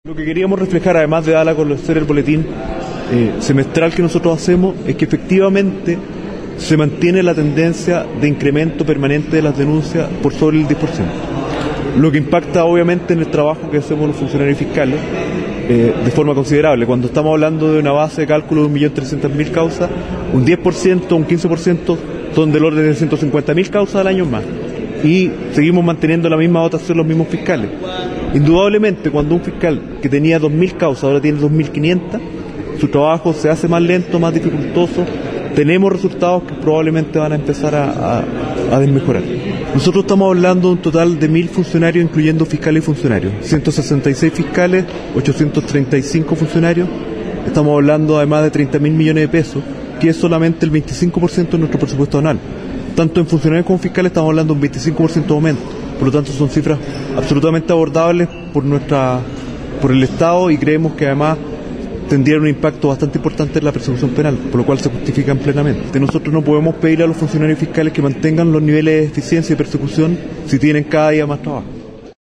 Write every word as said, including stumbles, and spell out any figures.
Lo que queríamos reflejar, además de dar a conocer el boletín eh, semestral que nosotros hacemos, es que efectivamente se mantiene la tendencia de incremento permanente de las denuncias por sobre el diez por ciento. Lo que impacta obviamente en el trabajo que hacemos los funcionarios fiscales eh, de forma considerable. Cuando estamos hablando de una base de cálculo de un millón trescientas mil causas, un diez por ciento, un quince por ciento son del orden de ciento cincuenta mil causas al año más. Y seguimos manteniendo la misma dotación los mismos fiscales. Indudablemente, cuando un fiscal que tenía dos mil causas ahora tiene dos mil quinientas, su trabajo se hace más lento, más dificultoso. Tenemos resultados que probablemente van a empezar a, a, a desmejorar. Nosotros estamos hablando de un total de mil funcionarios, incluyendo fiscales y funcionarios. ciento sesenta y seis fiscales, ochocientos treinta y cinco funcionarios. Estamos hablando además de treinta mil millones de pesos, que es solamente el veinticinco por ciento de nuestro presupuesto anual. Tanto en funcionarios como fiscales estamos hablando de un veinticinco por ciento de aumento. Por lo tanto, son cifras absolutamente abordables por nuestra, por el Estado, y creemos que además tendrían un impacto bastante importante en la persecución penal, por lo cual se justifican plenamente. Nosotros no podemos pedir a los funcionarios fiscales que mantengan los niveles de eficiencia y persecución si tienen cada día más trabajo.